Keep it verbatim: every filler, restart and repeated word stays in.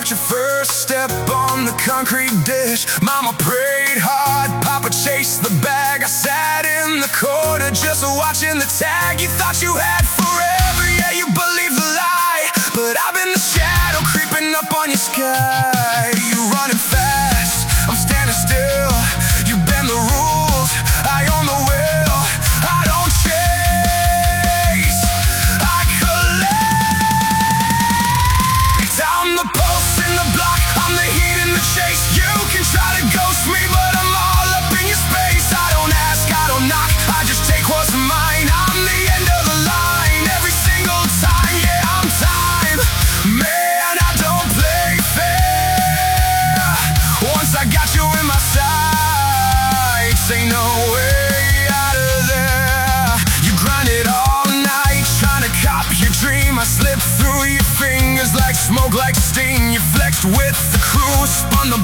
your first step on the concrete dish. Mama prayed hard, Papa chased the bag. I sat in the corner just watching the tag. You thought you had forever, yeah, you believed the lie. But I've been the shadow creeping up on your sky. You running fast, I'm standing still. You bend the rules, I own the will. I don't chase, I collect. I'm the pulse in the block, I'm the heat in the chase. You can try to ghost me, but I'm all up in your space. I don't ask, I don't knock, I just take what's mine. I'm the end of the line, every single time. Yeah, I'm time, man, I don't play fair. Once I got you in my sights, ain't no way out of there. You grinded all night, trying to copy your dream. I slipped through your fingers like smoke, like steam. You flexed with the crew, spun the